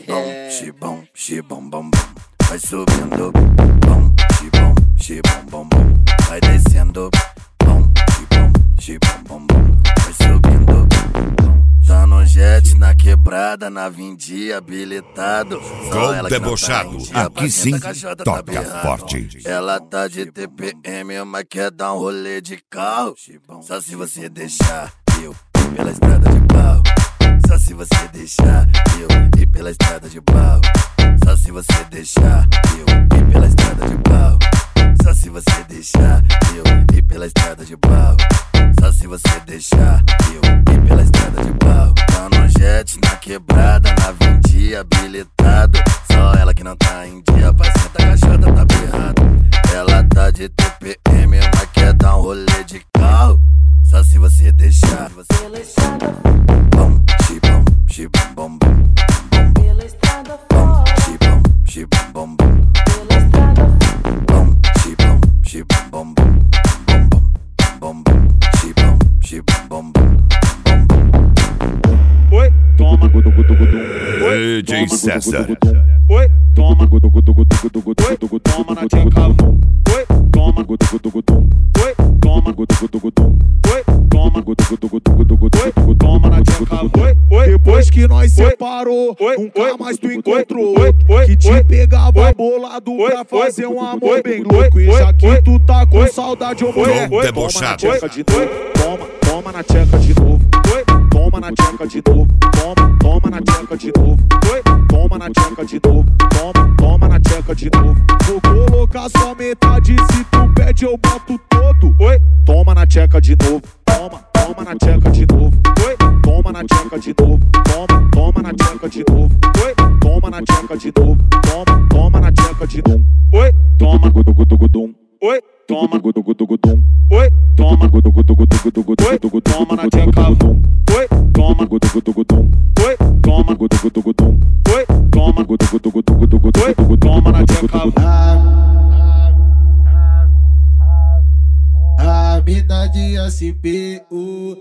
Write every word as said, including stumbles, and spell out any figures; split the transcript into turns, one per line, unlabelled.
Bom, xibom, xibom, bom, bom. Vai subindo, bom, xibom, xibom, bom, bom. Vai descendo, bom, xibom, xibom, bom, bom. Vai subindo, bom. Tá no jet, na quebrada, na vinte habilitado.
Gol debochado,
tá
aqui sim, toca
tá
forte.
Ela tá de T P M, mas quer dar um rolê de carro. Só se você deixar eu ir pela estrada de barro. Só se você deixar eu ir pela estrada de barro. Só se você deixar eu ir pela estrada de barro. Só se você deixar eu ir pela estrada de barro. Só se você deixar eu ir pela estrada de barro. Tá no jet, na quebrada, na vinte habilitado. Só ela que não tá em dia, parceiro da caixota tá berrado. Ela tá de T P M, mas quer dar um rolê de carro. Só se você deixar
Pela estrada,
bom, xibom, xibom, bom, bom, bom, bom.
pela estrada
Bom,
fora,
xibom, xibom, bom, bom.
pela estrada
Bom, xibom, xibom, bom, bom, bom, bom, bom, bom. Xibom, xibom, bom, bom, bom, bom.
Oi, toma.
D J César.
Oi, toma. Oi, toma na tcheca. Oi, toma. Oi, toma. Oi, toma. Oi, toma na tcheca. Oi, oi,
Depois que nós separou,
oi,
nunca
oi,
mais tu
oi,
encontrou
oi, oi,
que te
oi,
pegava
oi,
bolado
oi,
pra fazer
oi,
um amor
oi,
bem
oi,
louco. E
oi,
já que
oi,
tu tá com
oi,
saudade, ô
oi,
mulher,
Gol
oi,
debochado.
toma na tcheca de novo, toma, toma na tcheca de novo,
oi,
toma na tcheca de novo, toma, toma na tcheca de novo,
oi,
toma na tcheca de novo, toma, toma na tcheca de novo. Vou colocar só metade, se tu pede eu boto todo.
oi,
Toma na tcheca de novo, toma, toma na tcheca de novo,
oi,
toma na tcheca de novo, toma, toma na tcheca de novo,
oi,
toma na tcheca de novo, toma, toma na tcheca de novo.
oi, toma.
Gudugudugudum,
Oi, toma.
gudugudugudum,
Oi, toma.
gudugudugudugudum,
Oi, toma na tcheca. Oi, toma.
gudugudugudum,
Oi, toma.
gudugudugudum,
Oi, toma.
gudugudugudum,
Oi, toma na tcheca.
A mina de S P U